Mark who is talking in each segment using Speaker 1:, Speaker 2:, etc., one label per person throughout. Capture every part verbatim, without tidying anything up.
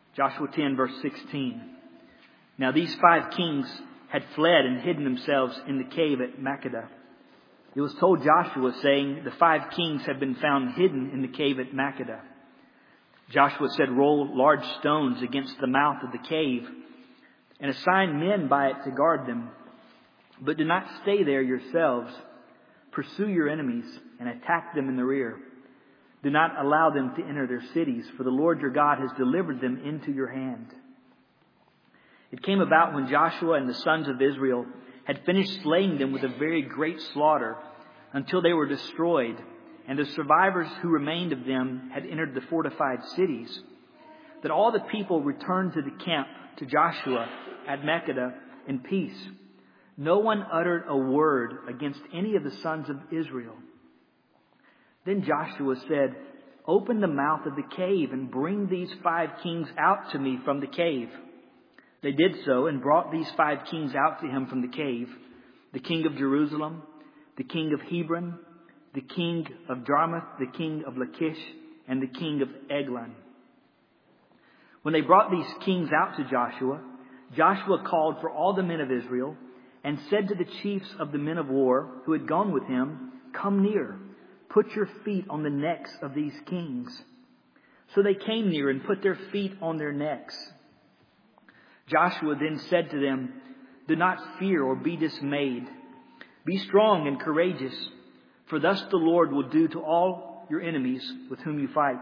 Speaker 1: Joshua ten, verse sixteen. Now these five kings had fled and hidden themselves in the cave at Makkedah. It was told Joshua, saying, the five kings have been found hidden in the cave at Makkedah. Joshua said, roll large stones against the mouth of the cave and assign men by it to guard them. But do not stay there yourselves. Pursue your enemies and attack them in the rear. Do not allow them to enter their cities, for the Lord your God has delivered them into your hand. It came about when Joshua and the sons of Israel had finished slaying them with a very great slaughter until they were destroyed, and the survivors who remained of them had entered the fortified cities, that all the people returned to the camp to Joshua at Makkedah in peace. No one uttered a word against any of the sons of Israel. Then Joshua said, open the mouth of the cave and bring these five kings out to me from the cave. They did so and brought these five kings out to him from the cave, the king of Jerusalem, the king of Hebron, the king of Jarmuth, the king of Lachish, and the king of Eglon. When they brought these kings out to Joshua, Joshua called for all the men of Israel and said to the chiefs of the men of war who had gone with him, come near, put your feet on the necks of these kings. So they came near and put their feet on their necks. Joshua then said to them, do not fear or be dismayed. Be strong and courageous, for thus the Lord will do to all your enemies with whom you fight.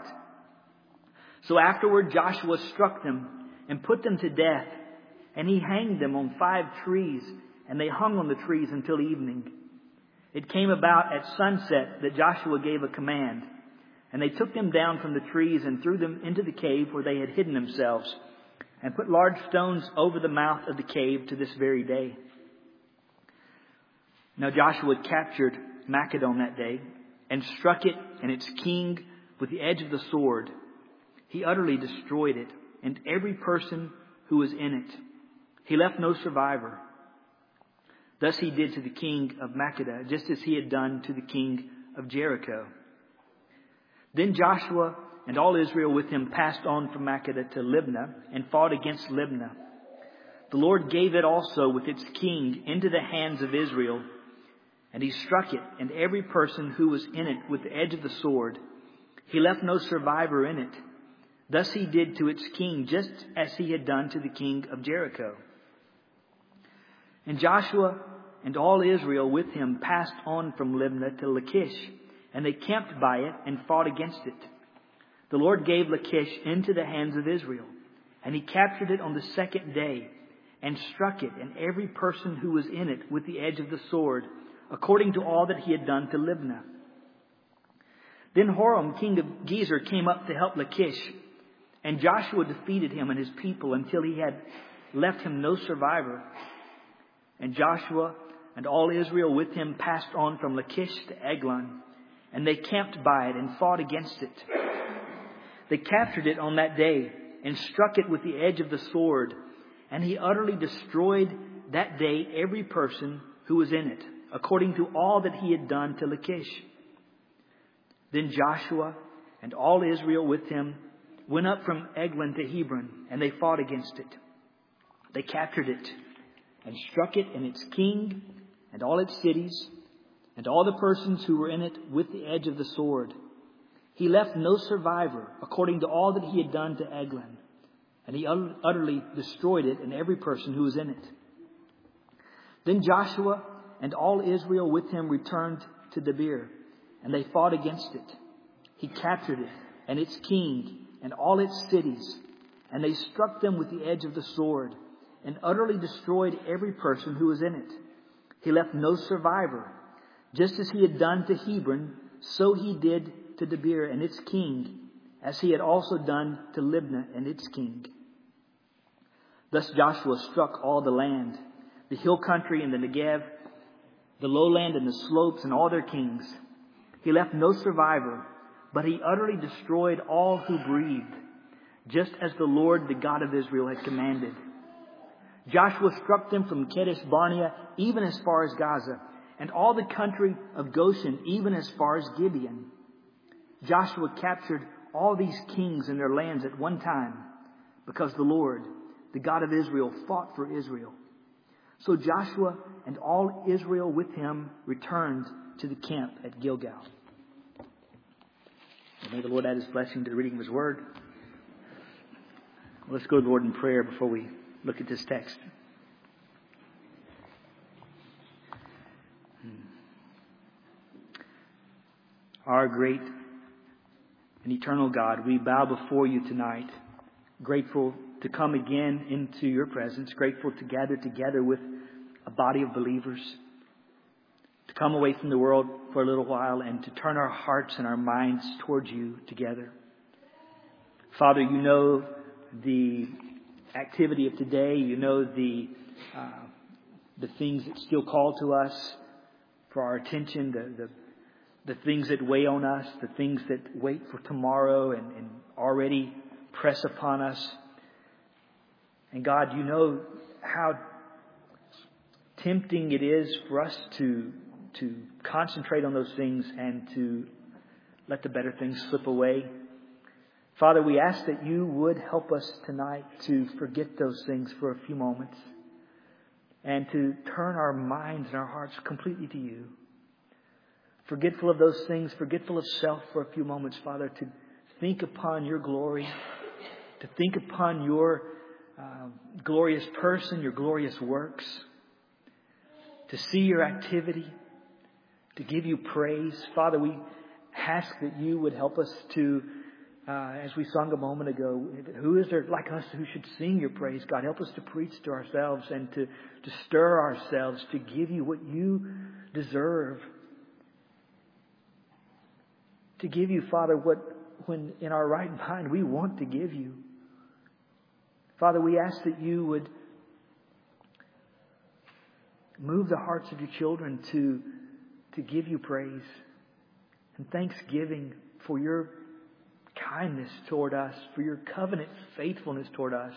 Speaker 1: So afterward Joshua struck them and put them to death, and he hanged them on five trees, and they hung on the trees until evening. It came about at sunset that Joshua gave a command, and they took them down from the trees and threw them into the cave where they had hidden themselves, and put large stones over the mouth of the cave to this very day. Now Joshua captured Makkedah on that day and struck it and its king with the edge of the sword. He utterly destroyed it and every person who was in it. He left no survivor. Thus he did to the king of Makkedah, just as he had done to the king of Jericho. Then Joshua and all Israel with him passed on from Makkedah to Libnah and fought against Libnah. The Lord gave it also with its king into the hands of Israel, and he struck it and every person who was in it with the edge of the sword. He left no survivor in it. Thus he did to its king just as he had done to the king of Jericho. And Joshua and all Israel with him passed on from Libnah to Lachish, and they camped by it and fought against it. The Lord gave Lachish into the hands of Israel, and he captured it on the second day and struck it and every person who was in it with the edge of the sword, according to all that he had done to Libnah. Then Horam, king of Gezer, came up to help Lachish, and Joshua defeated him and his people until he had left him no survivor. And Joshua and all Israel with him passed on from Lachish to Eglon, and they camped by it and fought against it. They captured it on that day and struck it with the edge of the sword, and he utterly destroyed that day every person who was in it, according to all that he had done to Lachish. Then Joshua and all Israel with him went up from Eglon to Hebron, and they fought against it. They captured it and struck it and its king and all its cities and all the persons who were in it with the edge of the sword. He left no survivor according to all that he had done to Eglon, and he utterly destroyed it and every person who was in it. Then Joshua and all Israel with him returned to Debir, and they fought against it. He captured it and its king and all its cities, and they struck them with the edge of the sword and utterly destroyed every person who was in it. He left no survivor. Just as he had done to Hebron, so he did to Debir and its king, as he had also done to Libnah and its king. Thus Joshua struck all the land, the hill country and the Negev, the lowland and the slopes and all their kings. He left no survivor, but he utterly destroyed all who breathed, just as the Lord, the God of Israel, had commanded. Joshua struck them from Kadesh Barnea even as far as Gaza, and all the country of Goshen even as far as Gibeon. Joshua captured all these kings and their lands at one time, because the Lord, the God of Israel, fought for Israel. So Joshua and all Israel with him returned to the camp at Gilgal. And may the Lord add His blessing to the reading of His Word. Let's go to the Lord in prayer before we look at this text. Our great and eternal God, we bow before You tonight, grateful to come again into Your presence, grateful to gather together with a body of believers, to come away from the world for a little while and to turn our hearts and our minds towards You together. Father, You know the activity of today. You know the uh, the things that still call to us for our attention, the, the the things that weigh on us, the things that wait for tomorrow and, and already press upon us. And God, You know how tempting it is for us to to concentrate on those things and to let the better things slip away. Father, we ask that You would help us tonight to forget those things for a few moments and to turn our minds and our hearts completely to You. Forgetful of those things, forgetful of self for a few moments, Father, to think upon Your glory, to think upon Your uh, glorious person, Your glorious works, to see Your activity, to give You praise. Father, we ask that You would help us to, uh, as we sung a moment ago, who is there like us who should sing Your praise? God, help us to preach to ourselves and to, to stir ourselves to give You what You deserve. To give You, Father, what when in our right mind we want to give You. Father, we ask that You would move the hearts of Your children to, to give You praise and thanksgiving for Your kindness toward us, for Your covenant faithfulness toward us.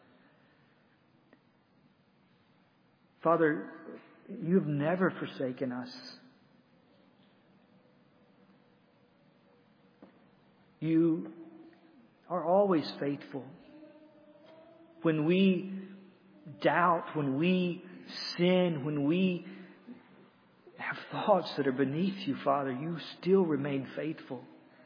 Speaker 1: Father, You have never forsaken us. You are always faithful. When we doubt, when we sin, when we have thoughts that are beneath You, Father, You still remain faithful.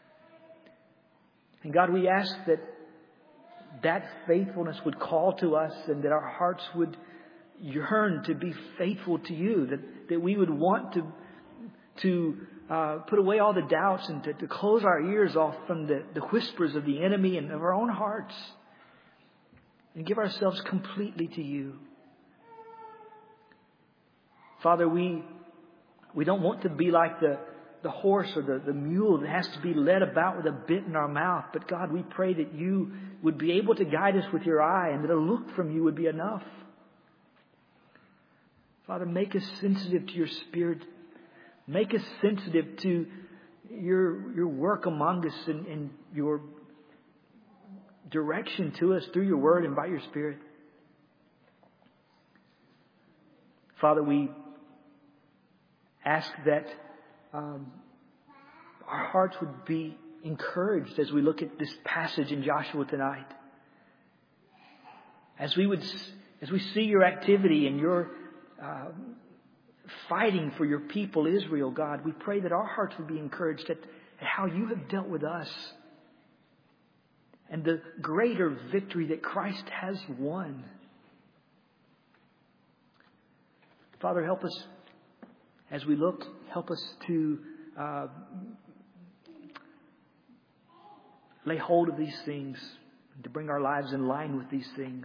Speaker 1: And God, we ask that that faithfulness would call to us and that our hearts would yearn to be faithful to You, that, that we would want to, to uh, put away all the doubts and to, to close our ears off from the, the whispers of the enemy and of our own hearts and give ourselves completely to You. Father, we we don't want to be like the, the horse or the, the mule that has to be led about with a bit in our mouth. But God, we pray that You would be able to guide us with Your eye and that a look from You would be enough. Father, make us sensitive to Your Spirit. Make us sensitive to Your, your work among us and, and Your direction to us through Your Word and by Your Spirit. Father, we ask that um, our hearts would be encouraged as we look at this passage in Joshua tonight. As we would, as we see Your activity and Your uh, fighting for Your people, Israel, God, we pray that our hearts would be encouraged at, at how You have dealt with us and the greater victory that Christ has won. Father, help us as we look. Help us to uh, lay hold of these things, and to bring our lives in line with these things.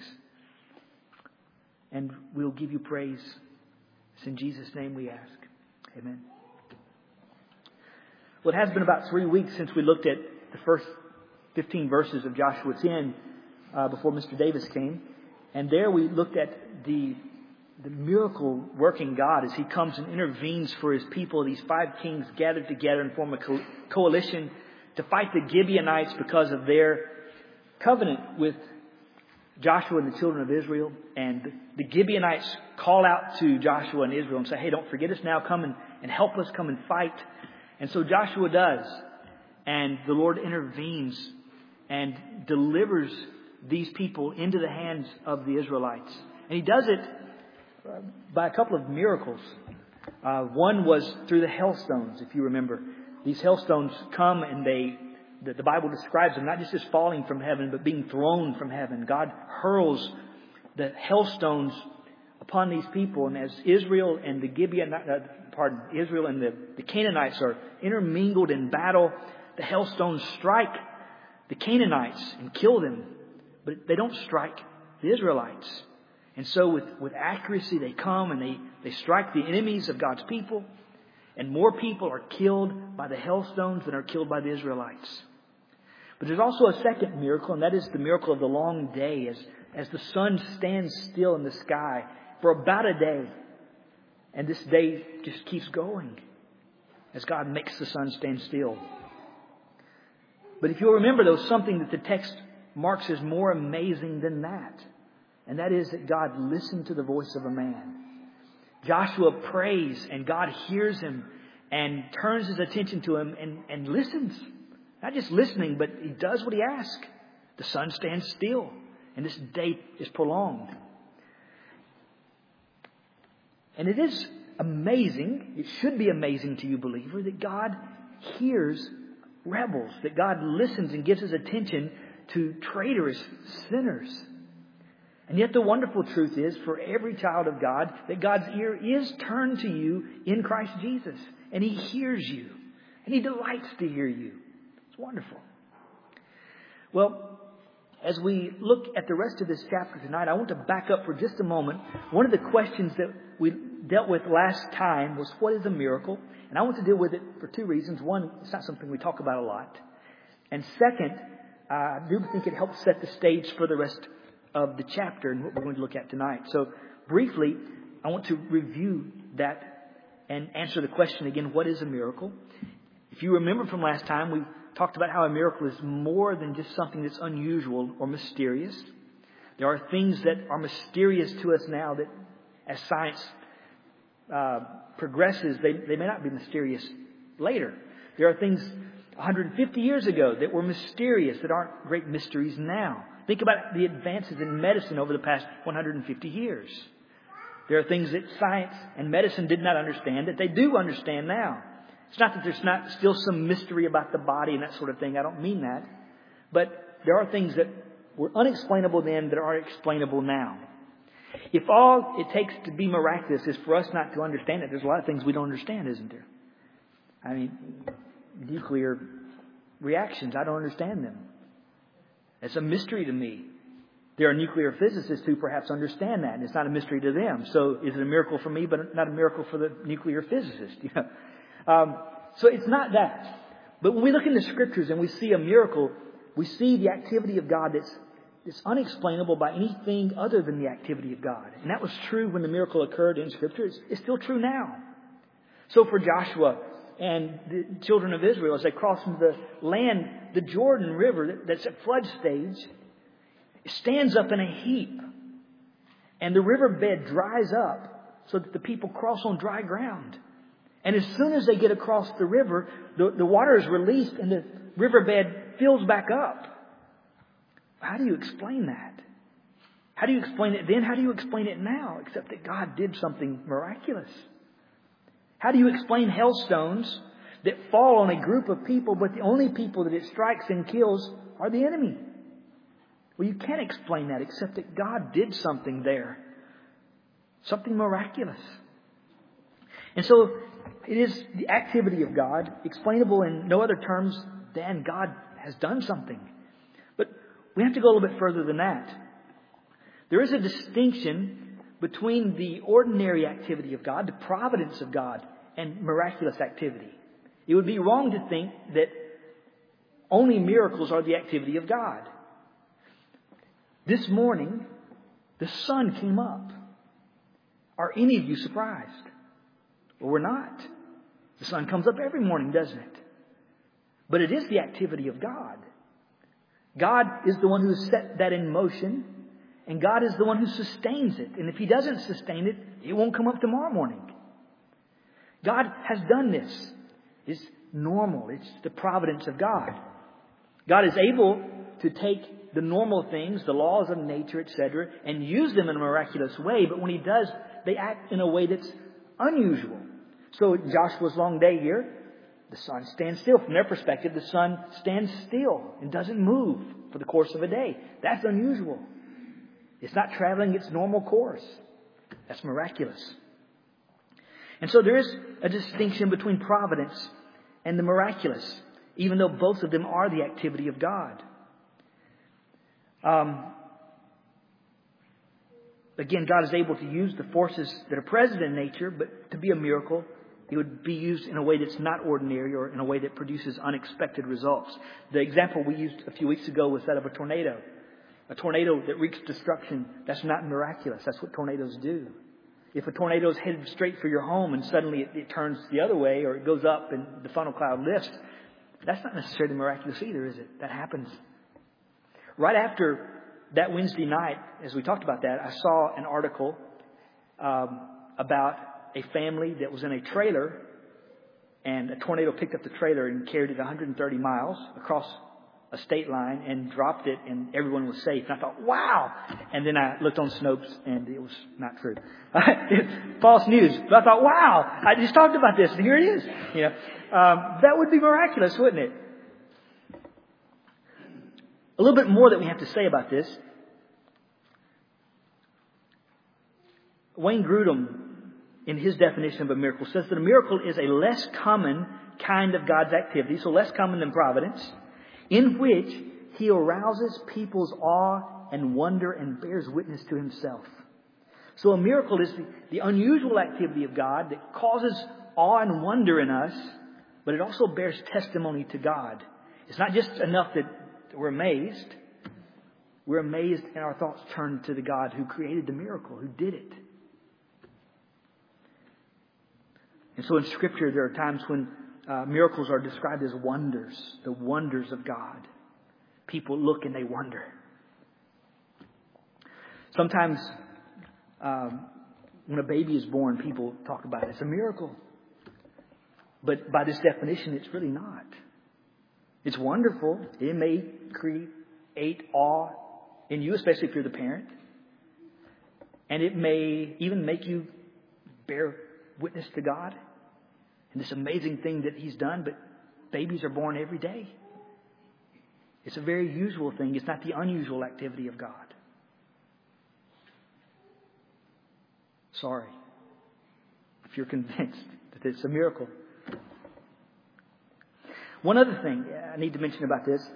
Speaker 1: And we'll give You praise. It's in Jesus' name we ask. Amen. Well, it has been about three weeks since we looked at the first fifteen verses of Joshua ten uh, before Mister Davis came. And there we looked at the the miracle working God as He comes and intervenes for His people. These five kings gathered together and form a co- coalition to fight the Gibeonites because of their covenant with Joshua and the children of Israel. And the Gibeonites call out to Joshua and Israel and say, hey, don't forget us now. Come and, and help us. Come and fight. And so Joshua does. And the Lord intervenes and delivers these people into the hands of the Israelites. And He does it by a couple of miracles. Uh, one was through the hailstones, if you remember. These hailstones come and they, the, the Bible describes them not just as falling from heaven, but being thrown from heaven. God hurls the hailstones upon these people. And as Israel and the Gibeon, uh, pardon, Israel and the, the Canaanites are intermingled in battle, the hailstones strike the Canaanites and kill them. But they don't strike the Israelites. And so with, with accuracy they come and they, they strike the enemies of God's people. And more people are killed by the hailstones than are killed by the Israelites. But there's also a second miracle, and that is the miracle of the long day. As, as the sun stands still in the sky for about a day. And this day just keeps going as God makes the sun stand still. But if you'll remember, there was something that the text marks as more amazing than that. And that is that God listened to the voice of a man. Joshua prays and God hears him and turns his attention to him and, and listens. Not just listening, but he does what he asks. The sun stands still and this day is prolonged. And it is amazing, it should be amazing to you, believer, that God hears rebels, that God listens and gives his attention to traitorous sinners. And yet the wonderful truth is, for every child of God, that God's ear is turned to you in Christ Jesus. And He hears you. And He delights to hear you. It's wonderful. Well, as we look at the rest of this chapter tonight, I want to back up for just a moment. One of the questions that we dealt with last time was, what is a miracle? And I want to deal with it for two reasons. One, it's not something we talk about a lot. And second, uh, I do think it helps set the stage for the rest of the chapter and what we're going to look at tonight. So briefly, I want to review that and answer the question again, what is a miracle? If you remember from last time, we talked about how a miracle is more than just something that's unusual or mysterious. There are things that are mysterious to us now that as science uh, progresses, they, they may not be mysterious later. There are things one hundred fifty years ago that were mysterious that aren't great mysteries now. Think about the advances in medicine over the past one hundred fifty years. There are things that science and medicine did not understand that they do understand now. It's not that there's not still some mystery about the body and that sort of thing. I don't mean that. But there are things that were unexplainable then that are explainable now. If all it takes to be miraculous is for us not to understand it, there's a lot of things we don't understand, isn't there? I mean, nuclear reactions, I don't understand them. It's a mystery to me. There are nuclear physicists who perhaps understand that, and it's not a mystery to them. So is it a miracle for me, but not a miracle for the nuclear physicist? You know? um, so it's not that. But when we look in the Scriptures and we see a miracle, we see the activity of God that's, that's unexplainable by anything other than the activity of God. And that was true when the miracle occurred in Scripture. It's, it's still true now. So for Joshua and the children of Israel, as they cross into the land, the Jordan River that's at flood stage stands up in a heap. And the riverbed dries up so that the people cross on dry ground. And as soon as they get across the river, the, the water is released and the riverbed fills back up. How do you explain that? How do you explain it then? How do you explain it now? Except that God did something miraculous. How do you explain hailstones that fall on a group of people, but the only people that it strikes and kills are the enemy? Well, you can't explain that except that God did something there. Something miraculous. And so it is the activity of God, explainable in no other terms than God has done something. But we have to go a little bit further than that. There is a distinction between the ordinary activity of God, the providence of God, and miraculous activity. It would be wrong to think that only miracles are the activity of God. This morning, the sun came up. Are any of you surprised? Well, we're not. The sun comes up every morning, doesn't it? But it is the activity of God. God is the one who has set that in motion, and God is the one who sustains it. And if He doesn't sustain it, it won't come up tomorrow morning. God has done this. It's normal. It's the providence of God. God is able to take the normal things, the laws of nature, et cetera, and use them in a miraculous way. But when He does, they act in a way that's unusual. So Joshua's long day here, the sun stands still. From their perspective, the sun stands still and doesn't move for the course of a day. That's unusual. It's not traveling its normal course. That's miraculous. And so there is a distinction between providence and the miraculous, even though both of them are the activity of God. Um, again, God is able to use the forces that are present in nature, but to be a miracle, it would be used in a way that's not ordinary or in a way that produces unexpected results. The example we used a few weeks ago was that of a tornado. A tornado that wreaks destruction, that's not miraculous. That's what tornadoes do. If a tornado is headed straight for your home and suddenly it, it turns the other way or it goes up and the funnel cloud lifts, that's not necessarily miraculous either, is it? That happens. Right after that Wednesday night, as we talked about that, I saw an article um, about a family that was in a trailer, and a tornado picked up the trailer and carried it one hundred thirty miles across a state line and dropped it, and everyone was safe. And I thought, wow! And then I looked on Snopes, and it was not true. False news. But I thought, wow! I just talked about this, and here it is. You know, um, that would be miraculous, wouldn't it? A little bit more that we have to say about this. Wayne Grudem, in his definition of a miracle, says that a miracle is a less common kind of God's activity, so less common than providence, in which He arouses people's awe and wonder and bears witness to Himself. So a miracle is the, the unusual activity of God that causes awe and wonder in us, but it also bears testimony to God. It's not just enough that we're amazed. We're amazed and our thoughts turn to the God who created the miracle, who did it. And so in Scripture, there are times when uh, miracles are described as wonders, the wonders of God. People look and they wonder. Sometimes um, when a baby is born, people talk about it. It's a miracle. But by this definition, it's really not. It's wonderful. It may create awe in you, especially if you're the parent. And it may even make you bear witness to God and this amazing thing that He's done. But babies are born every day. It's a very usual thing. It's not the unusual activity of God. Sorry if you're convinced that it's a miracle. One other thing I need to mention about this.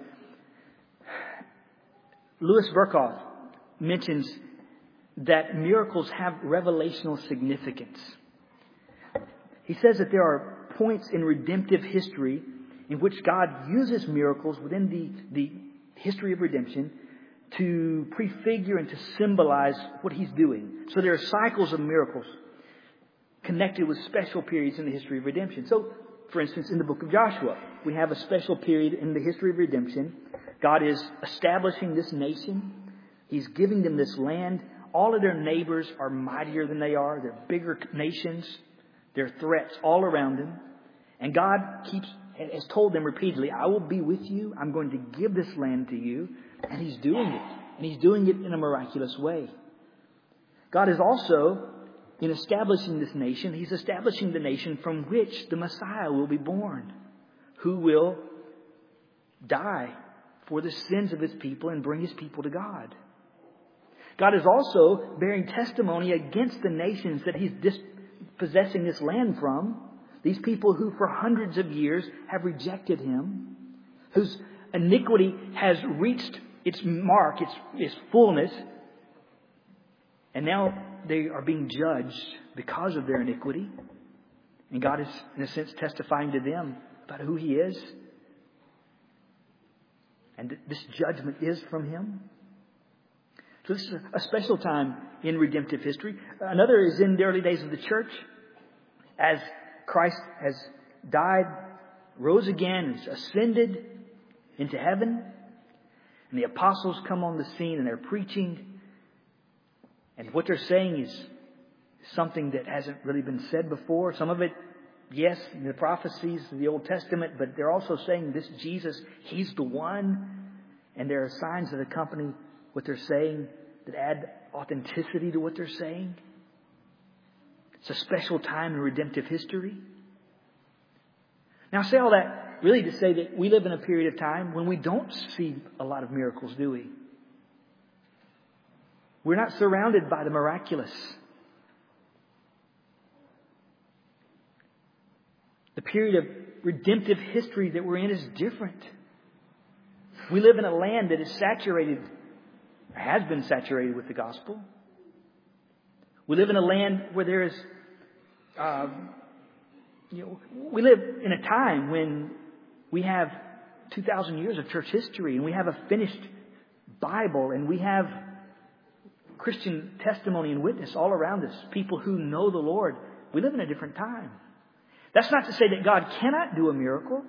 Speaker 1: Louis Berkhoff mentions that miracles have revelational significance. He says that there are points in redemptive history in which God uses miracles within the, the history of redemption to prefigure and to symbolize what He's doing. So there are cycles of miracles connected with special periods in the history of redemption. So, for instance, in the book of Joshua, we have a special period in the history of redemption. God is establishing this nation. He's giving them this land. All of their neighbors are mightier than they are. They're bigger nations. There are threats all around them. And God keeps has told them repeatedly, I will be with you. I'm going to give this land to you. And He's doing it. And He's doing it in a miraculous way. God is also, in establishing this nation, He's establishing the nation from which the Messiah will be born, who will die for the sins of His people and bring His people to God. God is also bearing testimony against the nations that He's dispossessing this land from. These people who for hundreds of years have rejected Him, whose iniquity has reached its mark, its, its fullness, and now they are being judged because of their iniquity. And God is, in a sense, testifying to them about who He is. And this judgment is from Him. So this is a special time in redemptive history. Another is in the early days of the church, as Christ has died, rose again, and ascended into heaven. And the apostles come on the scene and they're preaching. And what they're saying is something that hasn't really been said before. Some of it, yes, in the prophecies of the Old Testament, but they're also saying this Jesus, He's the one. And there are signs that accompany what they're saying that add authenticity to what they're saying. It's a special time in redemptive history. Now I say all that really to say that we live in a period of time when we don't see a lot of miracles, do we? We're not surrounded by the miraculous. The period of redemptive history that we're in is different. We live in a land that is saturated, has been saturated with the gospel. We live in a land where there is, uh, you know, we live in a time when we have two thousand years of church history, and we have a finished Bible, and we have Christian testimony and witness all around us. People who know the Lord. We live in a different time. That's not to say that God cannot do a miracle.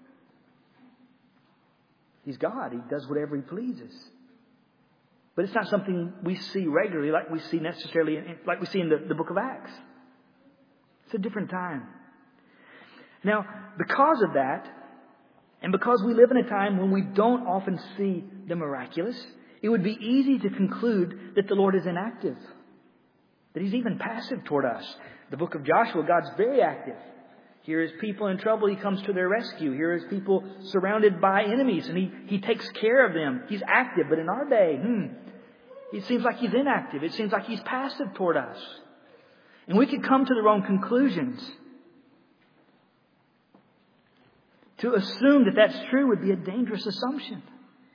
Speaker 1: He's God. He does whatever He pleases. But it's not something we see regularly like we see necessarily, in, like we see in the, the book of Acts. It's a different time. Now, because of that, and because we live in a time when we don't often see the miraculous, it would be easy to conclude that the Lord is inactive. That He's even passive toward us. The book of Joshua, God's very active. Here is people in trouble, He comes to their rescue. Here is people surrounded by enemies, and He, he takes care of them. He's active. But in our day, hmm, it seems like He's inactive. It seems like He's passive toward us. And we could come to the wrong conclusions. To assume that that's true would be a dangerous assumption.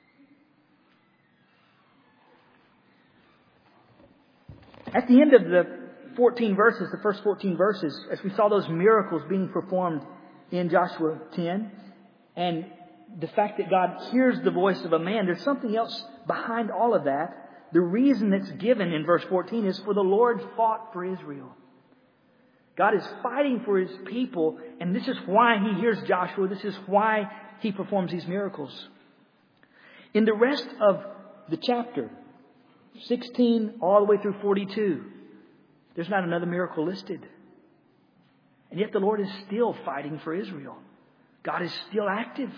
Speaker 1: At the end of the fourteen verses, the first fourteen verses, as we saw those miracles being performed in Joshua ten, and the fact that God hears the voice of a man, there's something else behind all of that. The reason that's given in verse fourteen is for the Lord fought for Israel. God is fighting for His people, and this is why He hears Joshua. This is why He performs these miracles. In the rest of the chapter, sixteen all the way through forty-two, there's not another miracle listed. And yet the Lord is still fighting for Israel. God is still active.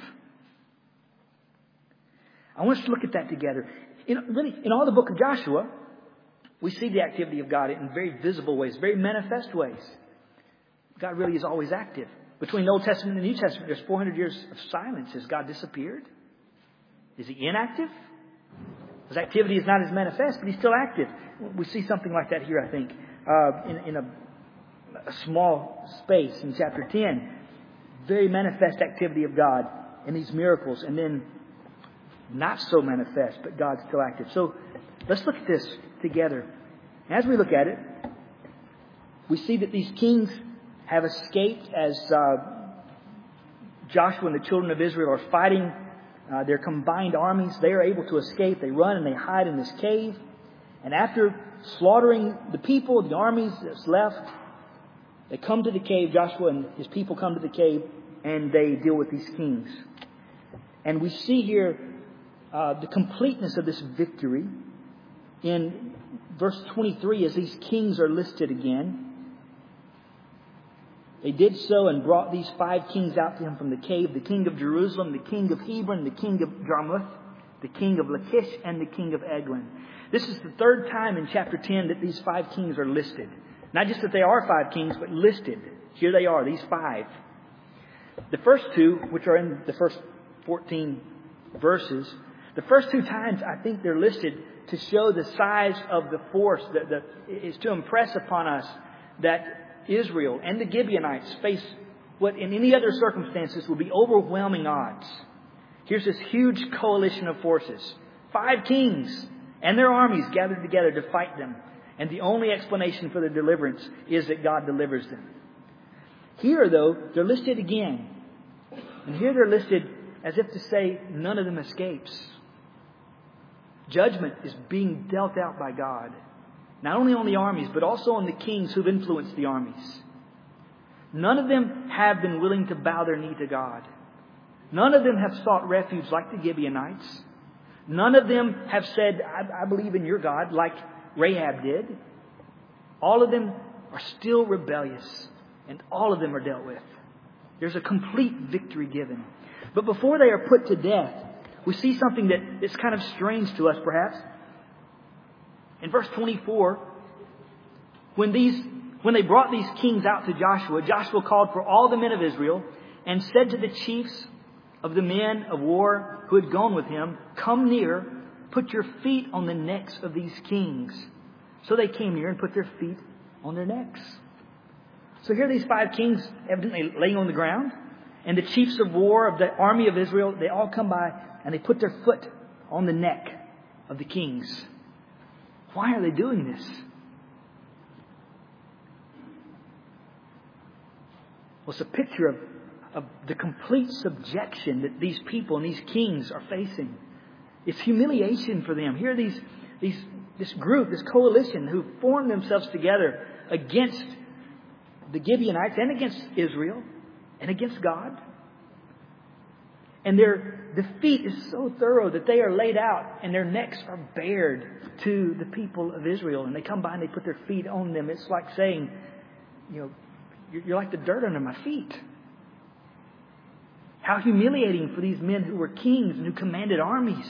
Speaker 1: I want us to look at that together. In, really, in all the book of Joshua, we see the activity of God in very visible ways, very manifest ways. God really is always active. Between the Old Testament and the New Testament, there's four hundred years of silence. Has God disappeared? Is He inactive? His activity is not as manifest, but He's still active. We see something like that here, I think, uh, in, in a, a small space in chapter ten. Very manifest activity of God in these miracles, and then not so manifest, but God's still active. So let's look at this together. As we look at it, we see that these kings have escaped as uh, Joshua and the children of Israel are fighting uh, their combined armies. They are able to escape. They run and they hide in this cave. And after slaughtering the people, the armies that's left, they come to the cave. Joshua and his people come to the cave, and they deal with these kings. And we see here uh, the completeness of this victory in verse twenty-three as these kings are listed again. They did so and brought these five kings out to him from the cave. The king of Jerusalem, the king of Hebron, the king of Jarmuth, the king of Lachish, and the king of Eglon. This is the third time in chapter ten that these five kings are listed. Not just that they are five kings, but listed. Here they are, these five. The first two, which are in the first fourteen verses, the first two times I think they're listed to show the size of the force, that the, is to impress upon us that Israel and the Gibeonites face what in any other circumstances would be overwhelming odds. Here's this huge coalition of forces. Five kings and their armies gathered together to fight them. And the only explanation for their deliverance is that God delivers them. Here, though, they're listed again. And here they're listed as if to say none of them escapes. Judgment is being dealt out by God. Not only on the armies, but also on the kings who've influenced the armies. None of them have been willing to bow their knee to God. None of them have sought refuge like the Gibeonites. None of them have said, I, I believe in your God, like Rahab did. All of them are still rebellious, and all of them are dealt with. There's a complete victory given. But before they are put to death, we see something that is kind of strange to us, perhaps. In verse twenty-four, when these, when they brought these kings out to Joshua, Joshua called for all the men of Israel and said to the chiefs of the men of war who had gone with him, "Come near, put your feet on the necks of these kings." So they came near and put their feet on their necks. So here are these five kings evidently laying on the ground. And the chiefs of war of the army of Israel, they all come by and they put their foot on the neck of the kings. Why are they doing this? Well, it's a picture of, of the complete subjection that these people and these kings are facing. It's humiliation for them. Here are these, these, this group, this coalition who formed themselves together against the Gibeonites and against Israel and against God. And their defeat is so thorough that they are laid out and their necks are bared to the people of Israel. And they come by and they put their feet on them. It's like saying, you know, you're like the dirt under my feet. How humiliating for these men who were kings and who commanded armies.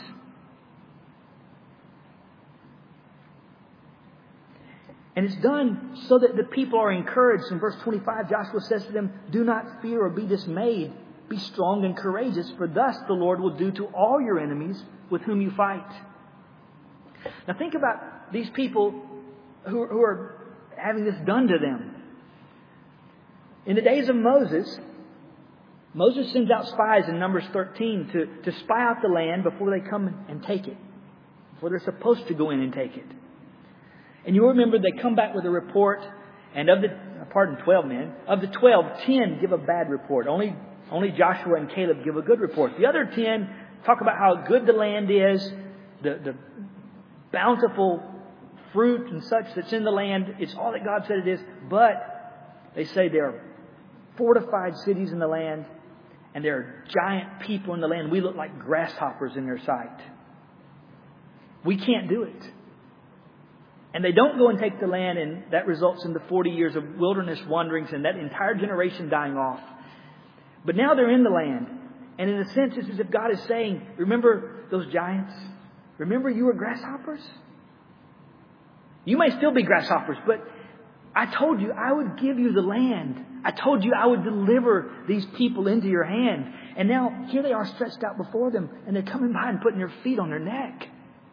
Speaker 1: And it's done so that the people are encouraged. In verse twenty-five, Joshua says to them, "Do not fear or be dismayed. Be strong and courageous, for thus the Lord will do to all your enemies with whom you fight." Now think about these people who, who are having this done to them. In the days of Moses, Moses sends out spies in Numbers thirteen to, to spy out the land before they come and take it. Before they're supposed to go in and take it. And you remember they come back with a report, and of the, pardon, twelve men, of the twelve, ten give a bad report. Only, only Joshua and Caleb give a good report. The other ten talk about how good the land is, the, the bountiful fruit and such that's in the land. It's all that God said it is. But they say there are fortified cities in the land, and there are giant people in the land. We look like grasshoppers in their sight. We can't do it. And they don't go and take the land, and that results in the forty years of wilderness wanderings and that entire generation dying off. But now they're in the land. And in a sense, it's as if God is saying, remember those giants? Remember you were grasshoppers? You may still be grasshoppers, but I told you I would give you the land. I told you I would deliver these people into your hand. And now here they are stretched out before them, and they're coming by and putting their feet on their neck.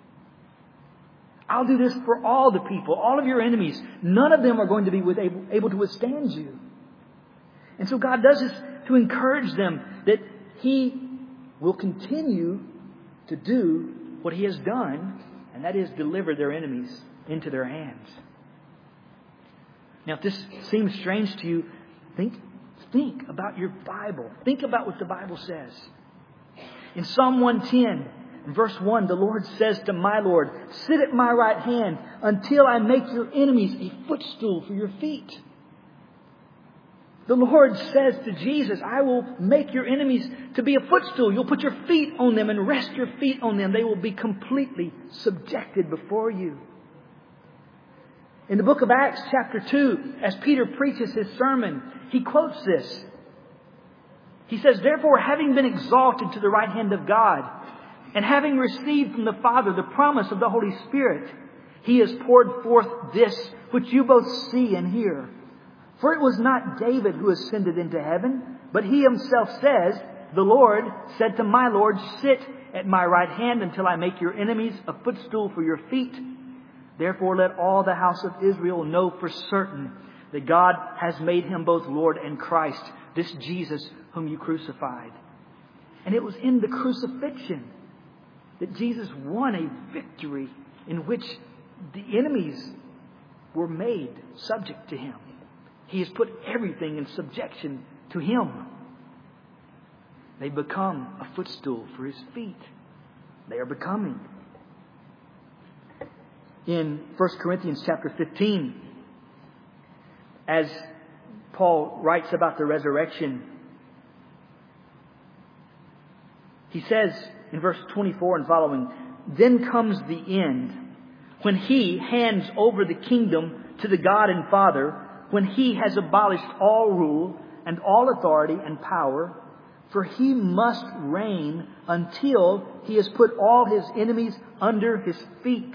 Speaker 1: I'll do this for all the people, all of your enemies. None of them are going to be able, able to withstand you. And so God does this to encourage them that He will continue to do what He has done, and that is deliver their enemies into their hands. Now, if this seems strange to you, think, think about your Bible. Think about what the Bible says. In Psalm one ten, in verse one, the Lord says to my Lord, "Sit at my right hand until I make your enemies a footstool for your feet." The Lord says to Jesus, "I will make your enemies to be a footstool. You'll put your feet on them and rest your feet on them. They will be completely subjected before you." In the book of Acts chapter two, as Peter preaches his sermon, he quotes this. He says, "Therefore, having been exalted to the right hand of God, and having received from the Father the promise of the Holy Spirit, He has poured forth this which you both see and hear. For it was not David who ascended into heaven, but He Himself says, 'The Lord said to my Lord, sit at my right hand until I make your enemies a footstool for your feet.' Therefore let all the house of Israel know for certain that God has made Him both Lord and Christ, this Jesus whom you crucified." And it was in the crucifixion that Jesus won a victory in which the enemies were made subject to Him. He has put everything in subjection to Him. They become a footstool for His feet. They are becoming. In First Corinthians chapter fifteen, as Paul writes about the resurrection, he says in verse twenty-four and following, "Then comes the end, when He hands over the kingdom to the God and Father, when He has abolished all rule and all authority and power. For he must reign until he has put all his enemies under his feet.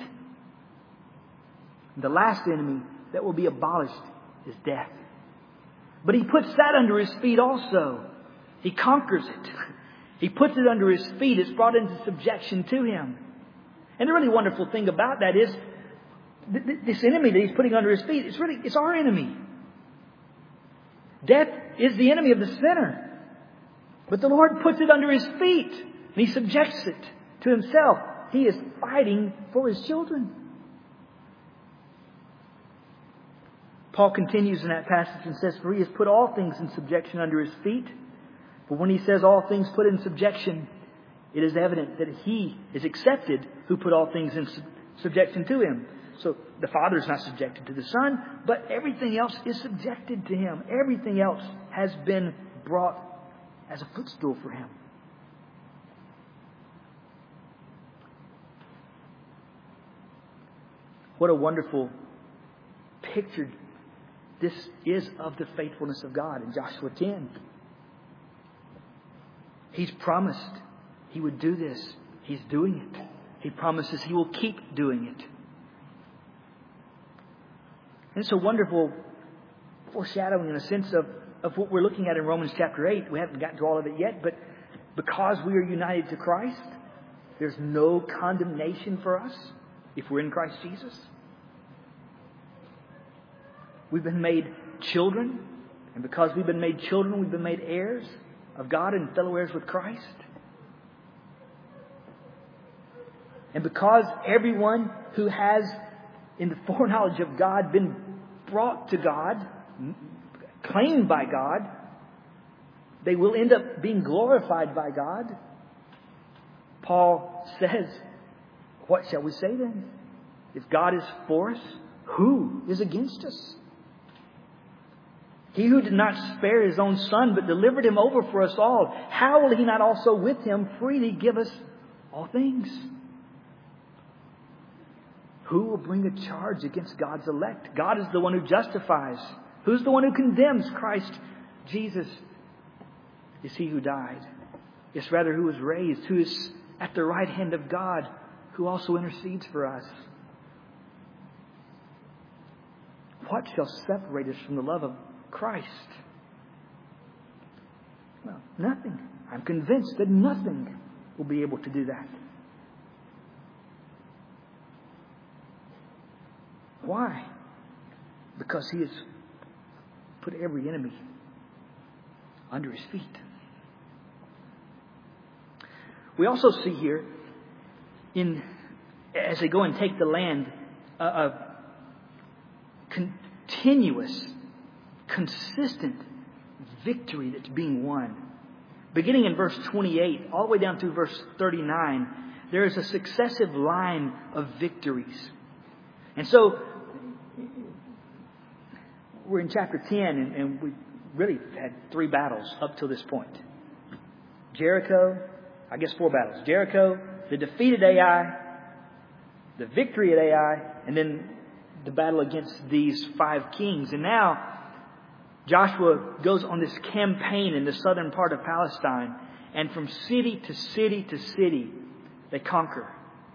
Speaker 1: The last enemy that will be abolished is death. But he puts that under his feet also. He conquers it. He puts it under his feet. It's brought into subjection to him. And the really wonderful thing about that is th- th- this enemy that he's putting under his feet, it's really, it's our enemy. Death is the enemy of the sinner. But the Lord puts it under his feet and he subjects it to himself. He is fighting for his children. Paul continues in that passage and says, for he has put all things in subjection under his feet. But when he says all things put in subjection, it is evident that he is accepted who put all things in sub- subjection to him. So the Father is not subjected to the Son, but everything else is subjected to him. Everything else has been brought as a footstool for him. What a wonderful picture this is of the faithfulness of God in Joshua ten. He's promised he would do this. He's doing it. He promises he will keep doing it. And it's a wonderful foreshadowing in a sense of, of what we're looking at in Romans chapter eight. We haven't gotten to all of it yet, but because we are united to Christ, there's no condemnation for us if we're in Christ Jesus. We've been made children, and because we've been made children, we've been made heirs of God and fellow heirs with Christ. And because everyone who has, in the foreknowledge of God, been brought to God, claimed by God, they will end up being glorified by God. Paul says, what shall we say then? If God is for us, who is against us? He who did not spare his own Son, but delivered him over for us all, how will he not also with him freely give us all things? Who will bring a charge against God's elect? God is the one who justifies. Who's the one who condemns? Christ Jesus is he who died. It's rather who was raised, who is at the right hand of God, who also intercedes for us. What shall separate us from the love of Christ? Well, nothing. I'm convinced that nothing will be able to do that. Why? Because he has put every enemy under his feet. We also see here, in as they go and take the land, a, a continuous, consistent victory that's being won. Beginning in verse twenty-eight, all the way down through verse thirty-nine, there is a successive line of victories. And so, we're in chapter ten, and, and we really had three battles up till this point. Jericho, I guess four battles. Jericho, the defeat at Ai, the victory at Ai, and then the battle against these five kings. And now, Joshua goes on this campaign in the southern part of Palestine, and from city to city to city, they conquer.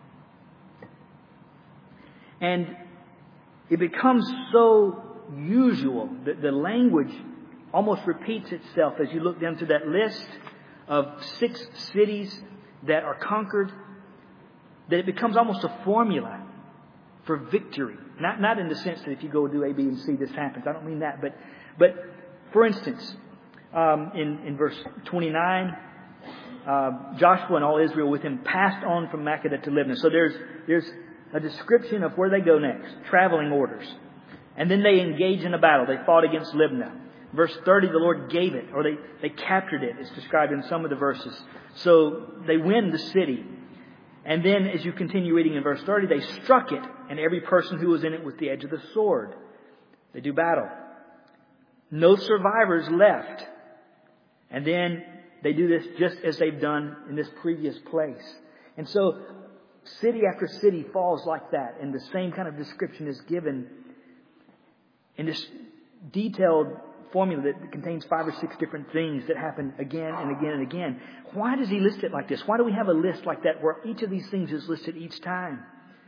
Speaker 1: And it becomes so usual that the language almost repeats itself as you look down through that list of six cities that are conquered, that it becomes almost a formula for victory. Not not in the sense that if you go do A, B, and C, this happens. I don't mean that. But, but for instance, um, in, in verse twenty-nine, uh, Joshua and all Israel with him passed on from Makkedah to Libnah. So there's there's a description of where they go next, traveling orders. And then they engage in a battle. They fought against Libnah. Verse thirty, the Lord gave it, or they, they captured it. It's described in some of the verses. So they win the city. And then as you continue reading in verse thirty, they struck it, and every person who was in it with the edge of the sword. They do battle. No survivors left. And then they do this just as they've done in this previous place. And so city after city falls like that, and the same kind of description is given in this detailed formula that contains five or six different things that happen again and again and again. Why does he list it like this? Why do we have a list like that where each of these things is listed each time?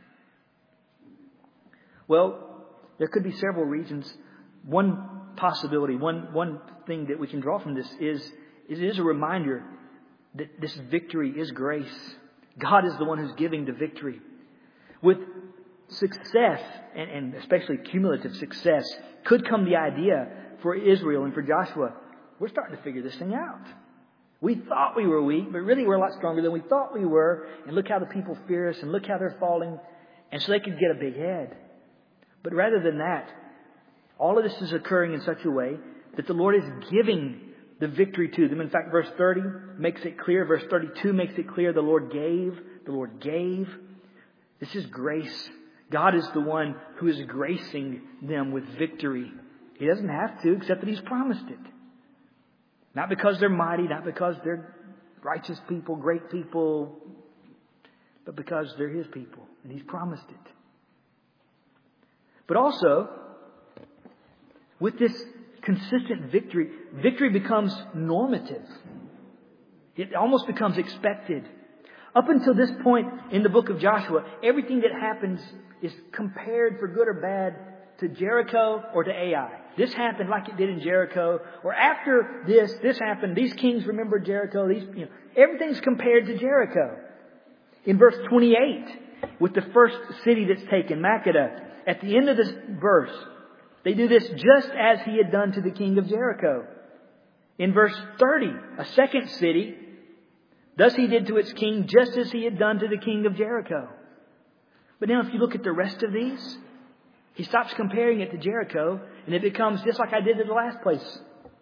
Speaker 1: Well, there could be several reasons. One possibility, one, one thing that we can draw from this is, is it is a reminder that this victory is grace. God is the one who's giving the victory. With success, and, and especially cumulative success, could come the idea for Israel and for Joshua, we're starting to figure this thing out. We thought we were weak, but really we're a lot stronger than we thought we were. And look how the people fear us, and look how they're falling. And so they could get a big head. But rather than that, all of this is occurring in such a way that the Lord is giving the victory to them. In fact, verse thirty makes it clear. Verse thirty-two makes it clear. The Lord gave. The Lord gave. This is grace. God is the one who is gracing them with victory. He doesn't have to, except that He's promised it. Not because they're mighty, not because they're righteous people, great people, but because they're His people, and He's promised it. But also, with this consistent victory, victory becomes normative. It almost becomes expected. Up until this point in the book of Joshua, everything that happens is compared for good or bad to Jericho or to Ai. This happened like it did in Jericho. Or after this, this happened. These kings remembered Jericho. These, you know, everything's compared to Jericho. In verse twenty-eight, with the first city that's taken, Makkedah, at the end of this verse, they do this just as he had done to the king of Jericho. In verse thirty, a second city, thus he did to its king just as he had done to the king of Jericho. But now if you look at the rest of these, he stops comparing it to Jericho, and it becomes just like I did in the last place.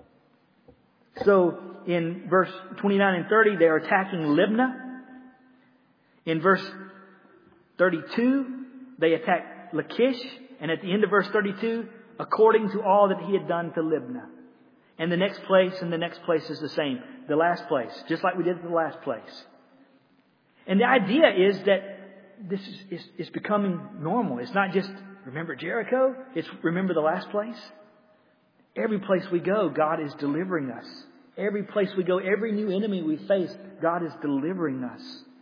Speaker 1: So in verse twenty-nine and thirty, they are attacking Libnah. In verse thirty-two, they attack Lachish. And at the end of verse thirty-two, according to all that he had done to Libnah. And the next place and the next place is the same. The last place, just like we did at the last place. And the idea is that this is, is, is becoming normal. It's not just remember Jericho. It's remember the last place. Every place we go, God is delivering us. Every place we go, every new enemy we face, God is delivering us.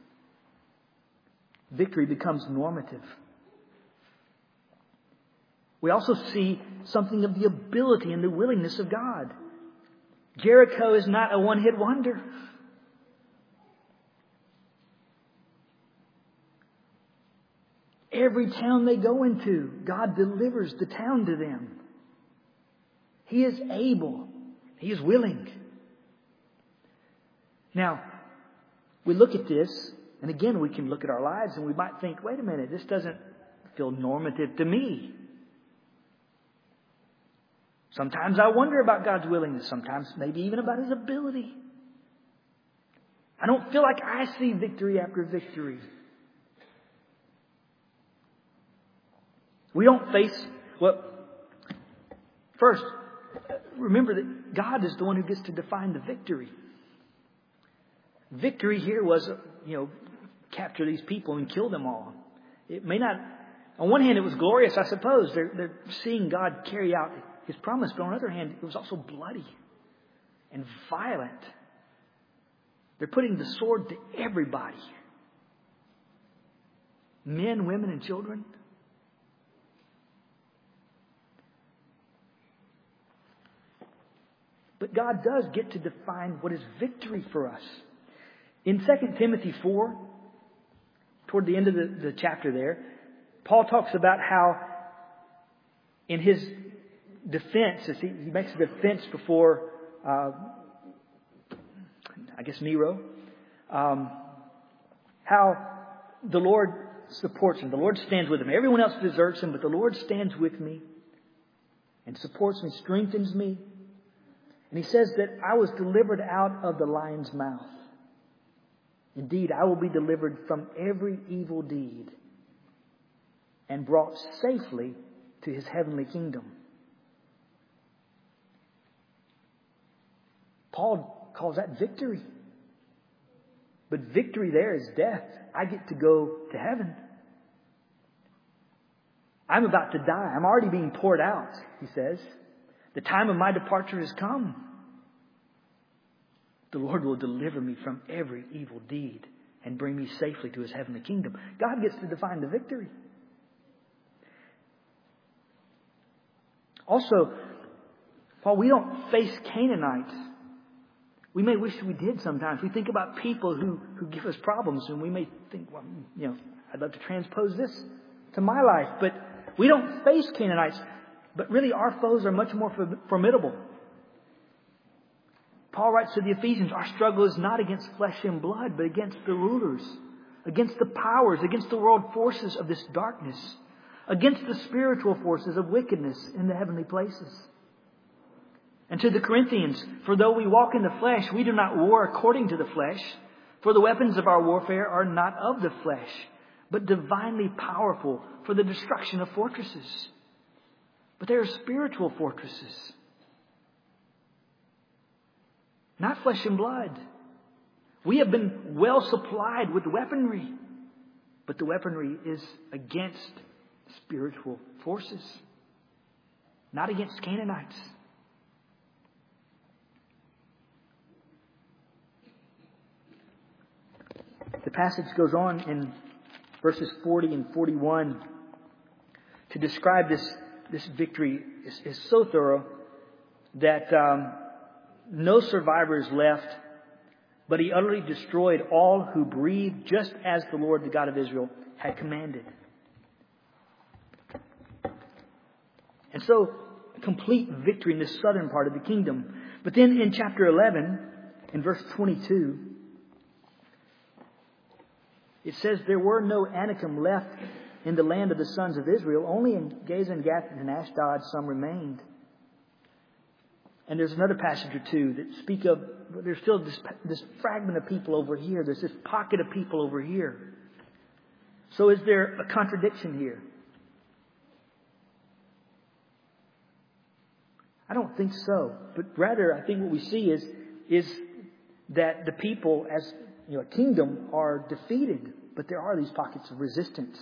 Speaker 1: Victory becomes normative. We also see something of the ability and the willingness of God. Jericho is not a one-hit wonder. Every town they go into, God delivers the town to them. He is able. He is willing. Now, we look at this, and again, we can look at our lives and we might think, wait a minute, this doesn't feel normative to me. Sometimes I wonder about God's willingness. Sometimes maybe even about His ability. I don't feel like I see victory after victory. We don't face, well, first, remember that God is the one who gets to define the victory. Victory here was, you know, capture these people and kill them all. It may not, on one hand it was glorious, I suppose. They're, they're seeing God carry out His promise. But on the other hand, it was also bloody and violent. They're putting the sword to everybody. Men, women, and children. But God does get to define what is victory for us. In Second Timothy four, toward the end of the, the chapter there, Paul talks about how in his defense, as he, he makes a defense before, uh, I guess, Nero, um, how the Lord supports him. The Lord stands with him. Everyone else deserts him, but the Lord stands with me and supports me, strengthens me. And he says that I was delivered out of the lion's mouth. Indeed, I will be delivered from every evil deed and brought safely to His heavenly kingdom. Paul calls that victory. But victory there is death. I get to go to heaven. I'm about to die. I'm already being poured out, he says. The time of my departure has come. The Lord will deliver me from every evil deed and bring me safely to His heavenly kingdom. God gets to define the victory. Also, while we don't face Canaanites, we may wish we did sometimes. We think about people who, who give us problems, and we may think, well, you know, I'd love to transpose this to my life. But we don't face Canaanites. But really, our foes are much more formidable. Paul writes to the Ephesians, our struggle is not against flesh and blood, but against the rulers, against the powers, against the world forces of this darkness, against the spiritual forces of wickedness in the heavenly places. And to the Corinthians, for though we walk in the flesh, we do not war according to the flesh. For the weapons of our warfare are not of the flesh, but divinely powerful for the destruction of fortresses. But they are spiritual fortresses. Not flesh and blood. We have been well supplied with weaponry. But the weaponry is against spiritual forces. Not against Canaanites. The passage goes on in verses forty and forty-one to describe this, this victory is, is so thorough that um, no survivors left, but He utterly destroyed all who breathed, just as the Lord, the God of Israel, had commanded. And so, complete victory in the southern part of the kingdom. But then in chapter eleven, in verse twenty-two, it says, there were no Anakim left in the land of the sons of Israel. Only in Gazan, Gath, and Ashdod some remained. And there's another passage or two that speak of, there's still this, this fragment of people over here. There's this pocket of people over here. So is there a contradiction here? I don't think so. But rather, I think what we see is, is that the people, as you know, a kingdom, are defeated. But there are these pockets of resistance.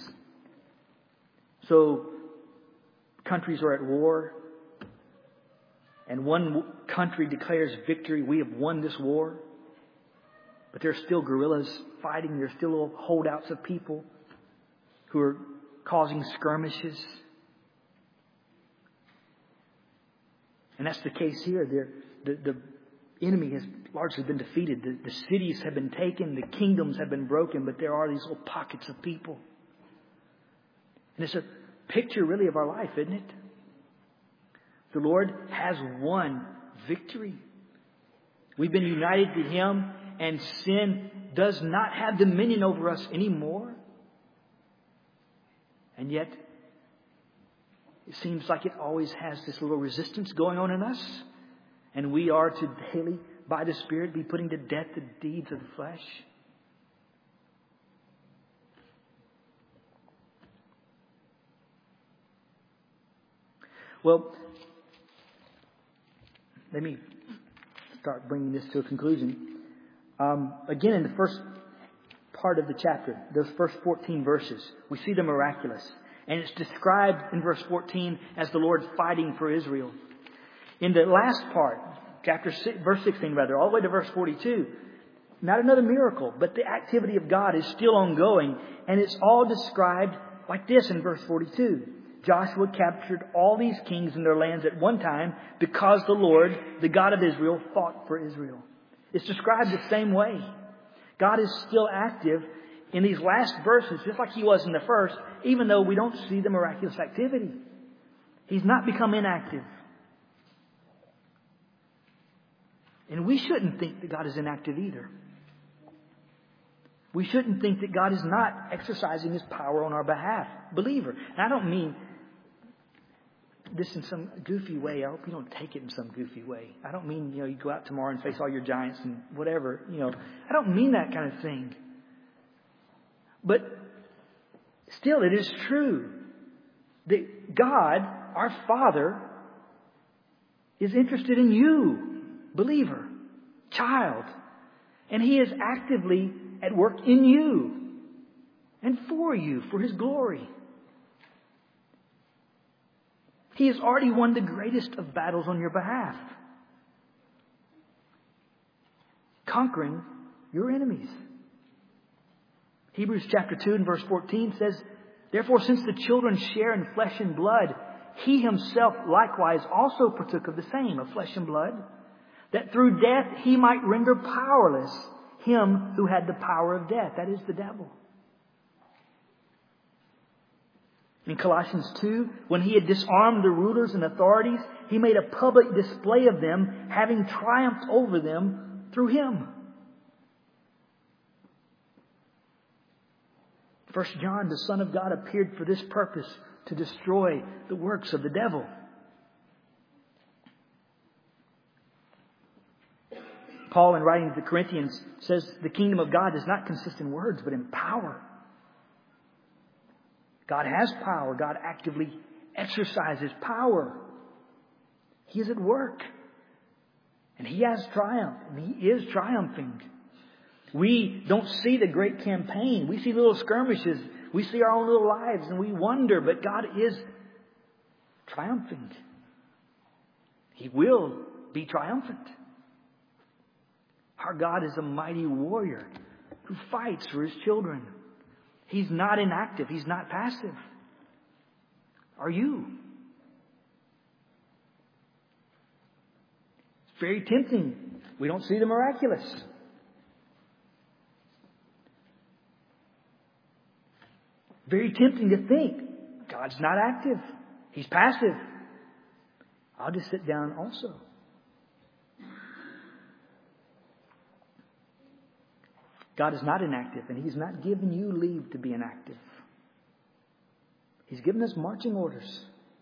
Speaker 1: So, countries are at war. And one country declares victory. We have won this war. But there are still guerrillas fighting. There are still little holdouts of people who are causing skirmishes. And that's the case here. There, the, the enemy has largely been defeated. The, the cities have been taken. The kingdoms have been broken. But there are these little pockets of people. And it's a picture really of our life, isn't it? The Lord has won victory. We've been united to Him, and sin does not have dominion over us anymore. And yet, it seems like it always has this little resistance going on in us. And we are to daily, by the Spirit, be putting to death the deeds of the flesh. Well, let me start bringing this to a conclusion. Um, again, in the first part of the chapter, those first fourteen verses, we see the miraculous. And it's described in verse fourteen as the Lord fighting for Israel. In the last part, chapter six, verse sixteen rather, all the way to verse forty-two, not another miracle, but the activity of God is still ongoing. And it's all described like this in verse forty-two. Joshua captured all these kings in their lands at one time because the Lord, the God of Israel, fought for Israel. It's described the same way. God is still active in these last verses, just like He was in the first, even though we don't see the miraculous activity. He's not become inactive. And we shouldn't think that God is inactive either. We shouldn't think that God is not exercising His power on our behalf. Believer. And I don't mean this in some goofy way. I hope you don't take it in some goofy way. I don't mean, you know, you go out tomorrow and face all your giants and whatever. You know, I don't mean that kind of thing. But still, it is true that God, our Father, is interested in you, believer, child. And He is actively at work in you and for you, for His glory. He has already won the greatest of battles on your behalf, conquering your enemies. Hebrews chapter two and verse fourteen says, "Therefore, since the children share in flesh and blood, He Himself likewise also partook of the same, of flesh and blood, that through death He might render powerless him who had the power of death," that is the devil. In Colossians two, when He had disarmed the rulers and authorities, He made a public display of them, having triumphed over them through Him. First John, the Son of God, appeared for this purpose, to destroy the works of the devil. Paul, in writing to the Corinthians, says the kingdom of God does not consist in words, but in power. God has power. God actively exercises power. He is at work. And He has triumph. And He is triumphing. We don't see the great campaign. We see little skirmishes. We see our own little lives and we wonder, but God is triumphing. He will be triumphant. Our God is a mighty warrior who fights for His children. He's not inactive. He's not passive. Are you? It's very tempting. We don't see the miraculous. Very tempting to think God's not active. He's passive. I'll just sit down also. God is not inactive, and He's not given you leave to be inactive. He's given us marching orders.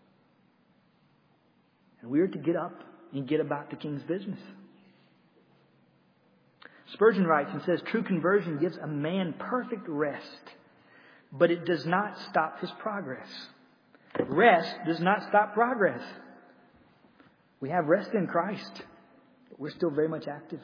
Speaker 1: And we are to get up and get about the King's business. Spurgeon writes and says, "True conversion gives a man perfect rest, but it does not stop his progress." Rest does not stop progress. We have rest in Christ, but we're still very much active.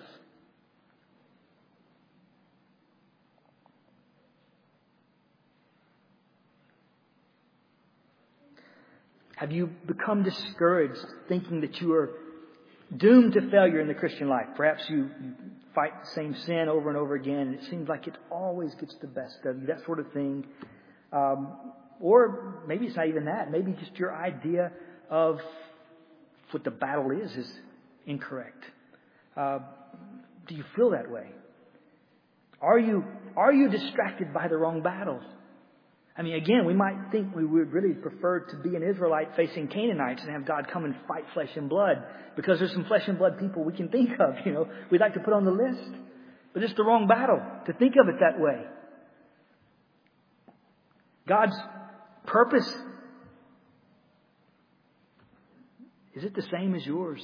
Speaker 1: Have you become discouraged thinking that you are doomed to failure in the Christian life? Perhaps you, you fight the same sin over and over again, and it seems like it always gets the best of you, that sort of thing. Um, or maybe it's not even that. Maybe just your idea of what the battle is is incorrect. Uh, do you feel that way? Are you, are you distracted by the wrong battle? I mean, again, we might think we would really prefer to be an Israelite facing Canaanites and have God come and fight flesh and blood, because there's some flesh and blood people we can think of, you know, we'd like to put on the list. But it's the wrong battle to think of it that way. God's purpose, is it the same as yours?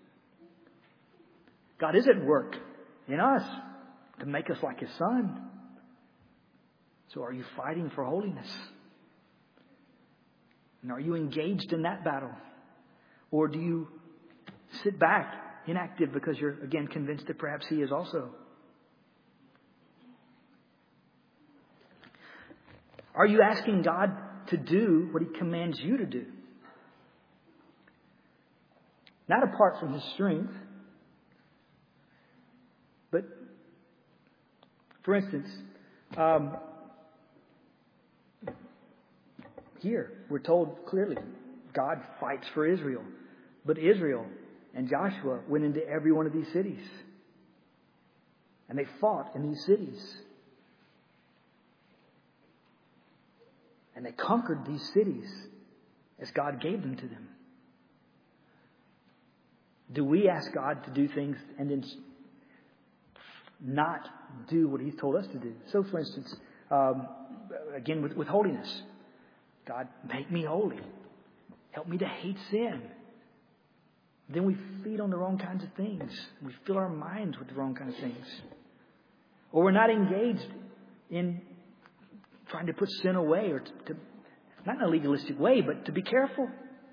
Speaker 1: God is at work in us to make us like His Son. So are you fighting for holiness? And are you engaged in that battle? Or do you sit back inactive because you're, again, convinced that perhaps He is also? Are you asking God to do what He commands you to do? Not apart from His strength, but, for instance, um, here, we're told clearly, God fights for Israel. But Israel and Joshua went into every one of these cities. And they fought in these cities. And they conquered these cities as God gave them to them. Do we ask God to do things and then not do what He's told us to do? So, for instance, um, again, with, with holiness. God, make me holy. Help me to hate sin. Then we feed on the wrong kinds of things. We fill our minds with the wrong kind of things. Or we're not engaged in trying to put sin away, or to, to not in a legalistic way, but to be careful.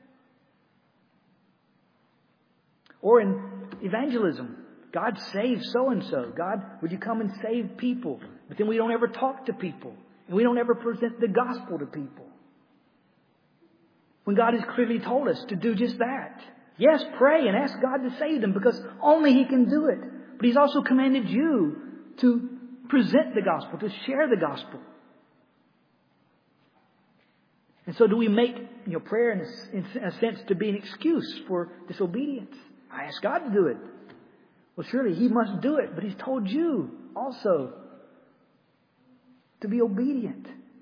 Speaker 1: Or in evangelism. God save so-and-so. God, would you come and save people? But then we don't ever talk to people. And we don't ever present the gospel to people. when God has clearly told us to do just that. Yes, pray and ask God to save them because only He can do it. But He's also commanded you to present the gospel, to share the gospel. And so do we make you know, prayer in a, in a sense to be an excuse for disobedience? I ask God to do it. Well, surely He must do it, but He's told you also to be obedient.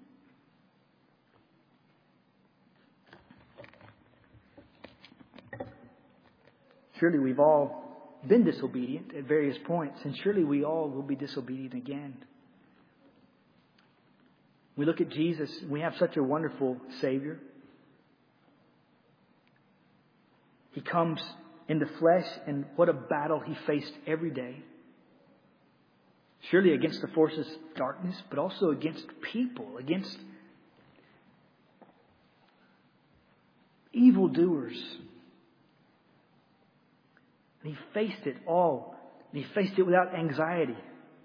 Speaker 1: Surely we've all been disobedient at various points, and surely we all will be disobedient again. We look at Jesus, we have such a wonderful Savior. He comes in the flesh, and what a battle He faced every day. Surely against the forces of darkness, but also against people, against evildoers. And He faced it all. And He faced it without anxiety.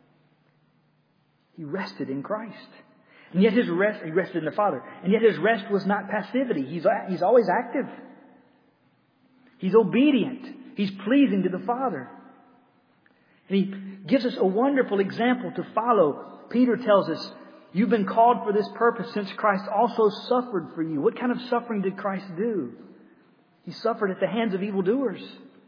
Speaker 1: He rested in Christ. And yet His rest, He rested in the Father. And yet His rest was not passivity. He's, he's always active. He's obedient. He's pleasing to the Father. And He gives us a wonderful example to follow. Peter tells us, you've been called for this purpose since Christ also suffered for you. What kind of suffering did Christ do? He suffered at the hands of evildoers.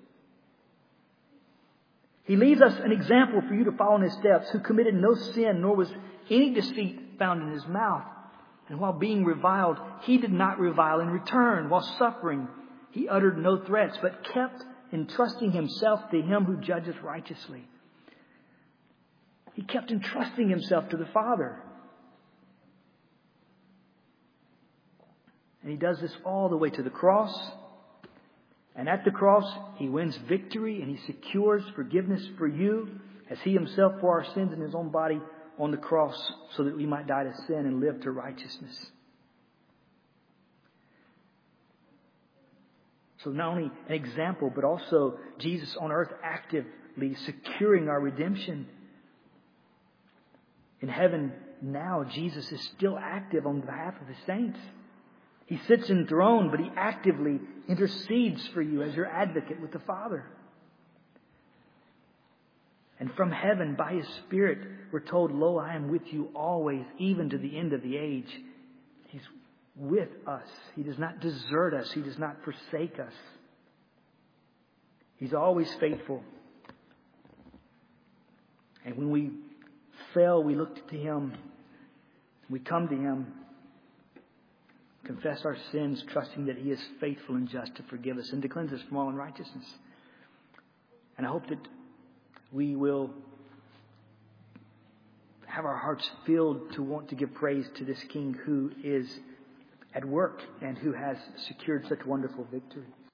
Speaker 1: He leaves us an example for you to follow in His steps, who committed no sin, nor was any deceit found in His mouth. And while being reviled, He did not revile in return. While suffering, He uttered no threats, but kept entrusting Himself to Him who judges righteously. He kept entrusting Himself to the Father. And He does this all the way to the cross. And at the cross, He wins victory and He secures forgiveness for you as He Himself bore our sins in His own body on the cross so that we might die to sin and live to righteousness. So not only an example, but also Jesus on earth actively securing our redemption. In heaven now, Jesus is still active on behalf of His saints. He sits enthroned, but He actively intercedes for you as your advocate with the Father. And from heaven, by His Spirit, we're told, lo, I am with you always, even to the end of the age. He's with us. He does not desert us. He does not forsake us. He's always faithful. And when we fail, we look to Him. We come to Him. Confess our sins, trusting that He is faithful and just to forgive us and to cleanse us from all unrighteousness. And I hope that we will have our hearts filled to want to give praise to this King who is at work and who has secured such wonderful victory.